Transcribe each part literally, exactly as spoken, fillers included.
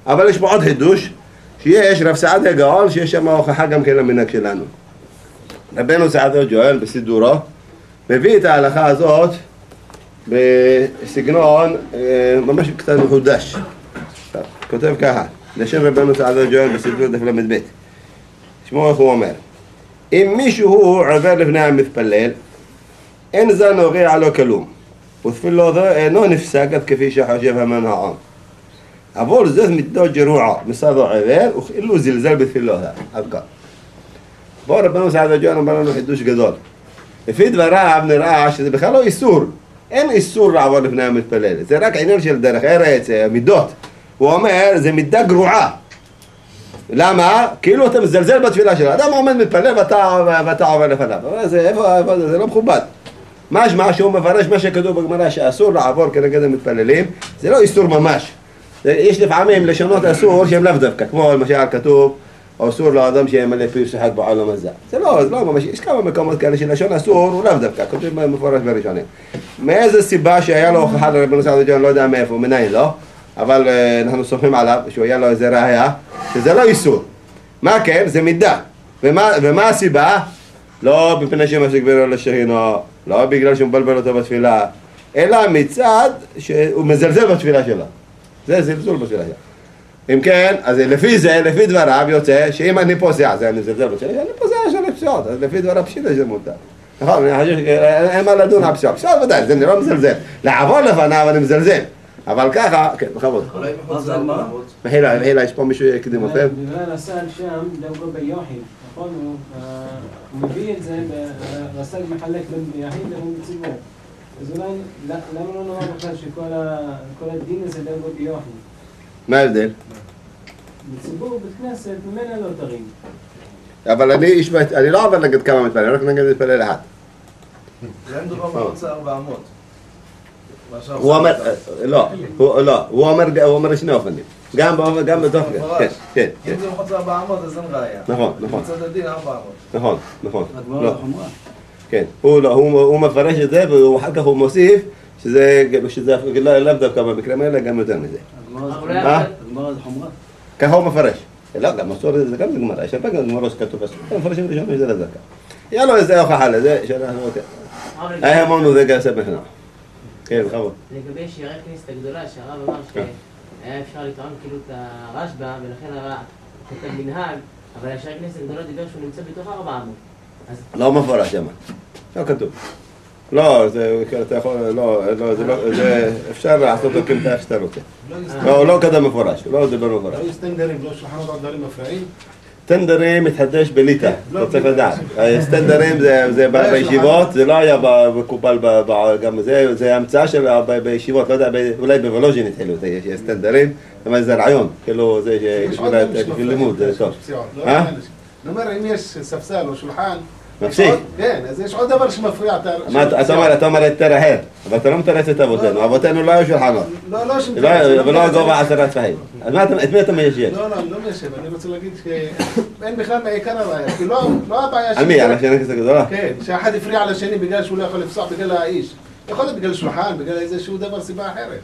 אבל יש פה עוד חידוש, שיש רב סעדיה גאון, שיש שם הוכחה גם כן למנהג שלנו. רבנו סעדיה גאון בסידורו, מביא את ההלכה הזאת בסגנון ממש קצת מחודש. כותב ככה, לשם רבנו סעדיה גאון בסידורו דף למד ב'. תשמעו איך הוא אומר. אם מישהו עובר לפני המתפלל, אין זה נוגע לו כלום. ותפילו זו אינו נפסקת כפי שחושב המן העם. אבל זה מתדו ג'רוע מסדו עבר, וכאילו זלזל בתפילו זה. עד כאן. בוא רבנו סעדיה גאון אומר לנו חידוש גדול. לפי דבריו נראה שזה בכלל לא איסור. אין איסור לעבור לפני המתפלל. זה רק עניין של דרך ארץ, מידות. הוא אומר, זה מידה גרועה. למה? כאילו אתה מזלזל בתפילה שלו. אדם עומד מתפלל ואתה, ואתה עובר לפניו. זה, איפה, איפה, זה לא מכובד. משמע שהוא מפרש מה שכתוב בגמרא שאסור לעבור כנגד המתפללים, זה לא איסור ממש. יש לפעמים לשונות אסור שהם לאו דווקא, כמו למשל כתוב, אסור לאדם שימלא פיו שיחק בעולם הזה. זה לא, זה לא ממש, יש כמה מקומות כאלה שלשון אסור הוא לאו דווקא, כתוב מפורש בראשונים. מאיזה סיבה שהיה לו הוכחה לרבנו סעדיה גאון, לא יודע מאיפה, מניין לא, אבל אנחנו סומכים עליו, שהוא היה לו איזה ראיה, שזה לא איסור. מה כן? זה מידה. ומה, ומה הסיבה? לא בפני שמשגבר לשכינו, לא בגלל שהוא מבלבל אותו בתפילה, אלא מצד שהוא מזלזל בתפילה שלו. זה זלזול בתפילה שלו. אם כן, אז לפי זה, לפי דבריו יוצא, שאם אני פוסע, זה אני מזלזל בתפילה, אני פוסע של פסיעות, אז לפי דבריו פשיטה זה מותר. נכון, אני חושב שאין מה לדון על פסיעות. פסיעות ודאי, זה לא מזלזל. לעבור לפניו אני מזלזל. אבל ככה, כן, בכבוד. מחילה, מחילה, יש פה מישהו יקדים אתכם? בגלל הסל שם, דווקא ביוחד, נכון? הוא מביא את זה, והסל מחלק בין ביחיד לבין בציבור. אז אולי, למה לא נאמר בכלל שכל הדין הזה דווקא ביוחד? מה ההבדל? בציבור, בית כנסת, ממנה לא תרים. אבל אני לא עובר נגד כמה מתפלל, רק נגד מתפלל אחד. זה אין דבר מרוצה ארבע אמות. הוא אומר, לא, לא, הוא אומר שני אופנים. גם בתוך, כן, כן. אם זה מחוץ לארבע אמות, אז אין ראייה. נכון, נכון. מצד הדין ארבע אמות. נכון, נכון. כן, הוא מפרש את זה, ואחר כך הוא מוסיף שזה לאו דווקא במקרים האלה, גם יותר מזה. הגמרא זה חומרה? ככה הוא מפרש. לא, גם מסור זה גם גמרא, יש הרבה גמרות שכתוב בסוף. מפרשים ראשונים שזה לא דווקא. היה לו איזה הוכחה לזה, שאנחנו... היה אמרנו זה גסה בכלל. כן, בכבוד. לגבי שיערי כנסת הגדולה, שהרב אמר שהיה אפשר לטעון כאילו את הרשב"א, ולכן הרב כתב מנהג, אבל השיערי כנסת הגדולה דיבר שהוא נמצא בתוך ארבע אמות. לא מפורש שם. לא כתוב. לא, זה אתה יכול, לא, זה אפשר לעשות אותו כמתה שאתה רוצה. לא, לא כתב מפורש, לא דיבר מפורש. לא סטנדרים, לא שולחנות על דברים מפריעים? סטנדרים מתחדש בליטה, אתה צריך לדעת. סטנדרים זה בישיבות, זה לא היה מקובל גם זה, זה המצאה של בישיבות, לא יודע, אולי בוולוז'ין התחילו, יש סטנדרים, אבל זה רעיון, כאילו זה בשביל לימוד, זה טוב. אני אומר, אם יש ספסל או שולחן, מפסיק. כן, אז יש עוד דבר שמפריע. אתה אומר יותר אחר, אבל אתה לא מתרץ את אבותינו, אבותינו לא היו שולחנות. לא, לא שמתרץ. ולא גובה עשרה טפחים. אז את מי אתה מיישב? לא, לא, אני לא מיישב, אני רוצה להגיד שאין בכלל מעיקר הבעיה, כי לא הבעיה... על מי? על השני כסף גדולה? כן, שאחד הפריע על השני בגלל שהוא לא יכול לפסוח בגלל האיש. יכול להיות בגלל שולחן, בגלל איזשהו דבר, סיבה אחרת.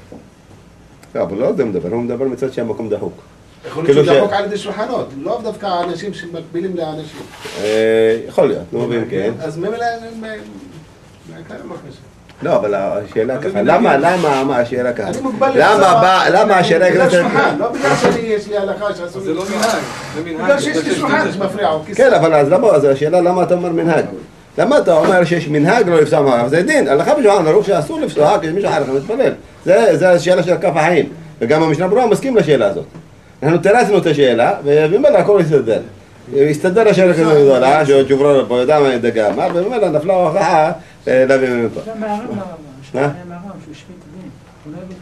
לא, אבל לא זה מדבר, הוא מדבר מצד שהמקום דחוק. יכול להיות שהוא דחוק על ידי שולחנות, לא דווקא אנשים שמקבילים לאנשים. יכול להיות, נו ואם כן. אז ממילא הם... מעיקר לא חשב. לא, אבל השאלה ככה, למה, למה, מה השאלה ככה? אני מוגבל למה, למה השאלה בגלל ככה? שולחן, לא בגלל שאני יש לי הלכה שעשו... זה לא מנהג, זה מנהג. בגלל שיש לי שולחן שמפריע. כן, אבל אז למה, אז השאלה למה אתה אומר מנהג? למה אתה אומר שיש מנהג לא לפסוח מערב? זה דין, הלכה בשולחן, הרוב שאסור לפסוח, כשמישהו אחר כך מתפלל. זה השאלה של כף החיים, וגם המשנה ברורה מסכים לשאלה הזאת. אנחנו תרצנו את השאלה, ובאמת הכל יסתדר. יסתדר השאלה כזו גדולה, שג'וברון פה יודע מה ידגע אמר, ובאמת נפלה הוכחה להביא ממנו. עכשיו מהרב מהרב, שהוא השפיט דין, הוא לא הביא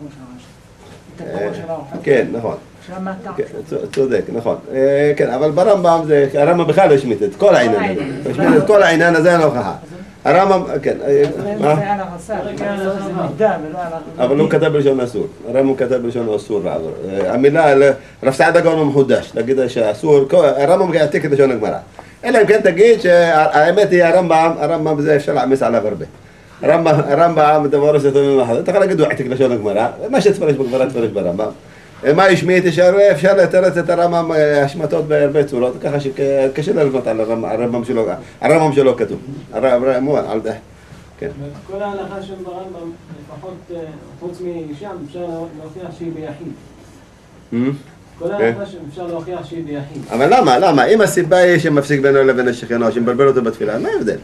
את הראש של האוכל. כן, נכון. עכשיו מה אתה? צודק, נכון. כן, אבל ברמב"ם זה, הרמב"ם בכלל לא השמיט את כל העניין הזה. הוא השמיט את כל העניין הזה, אין הוכחה. הרמב"ם, כן. זה על הרס"ר, זה מידע ולא על הרס"ר. אבל הוא כתב בלשון אסור. הרמב"ם כתב בלשון אסור לעבור. המילה, רב סעדיה גאון הוא מחודש, להגיד שאסור, הרמב"ם יעתיק את לשון הגמרא. אלא אם כן תגיד שהאמת היא הרמב"ם, הרמב"ם זה אפשר להעמיס עליו הרבה. הרמב"ם, דבר עושה טוב ממחר. אתה יכול להגיד הוא יעתיק לשון הגמרא, מה שתפרש בגמרא תפרש ברמב"ם. מה השמיט, אפשר לתרץ את הרמב"ם השמטות בהרבה צורות, ככה שקשה ללמוד על הרמב"ם שלו, הרמב"ם שלו כתוב. על זה. כן. כל ההלכה של ברמב"ם, לפחות חוץ משם, אפשר להוכיח שהיא ביחיד. כל ההלכה שאפשר להוכיח שהיא ביחיד. אבל למה? למה? אם הסיבה היא שמפסיק בינו לבין השכנו, שמבלבל אותו בתפילה, מה ההבדל?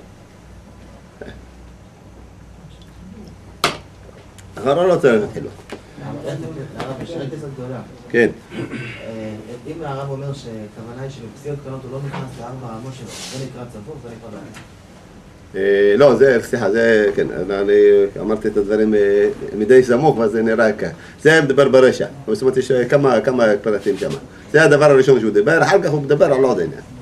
אחרון לא צריך להתחילו. הרב, יש רק כזאת גדולה. כן. אם הרב אומר שכוונה היא שבפסיעות קטנות הוא לא נכנס לארבע העמות שלו, זה נקרא צפוף, זה נקרא בעיה. לא, זה, סליחה, זה, כן, אני אמרתי את הדברים מדי סמוך, ואז זה נראה ככה. זה מדבר ברשע, זאת אומרת, יש כמה פרטים שם. זה הדבר הראשון שהוא דיבר, אחר כך הוא מדבר על עוד עניין.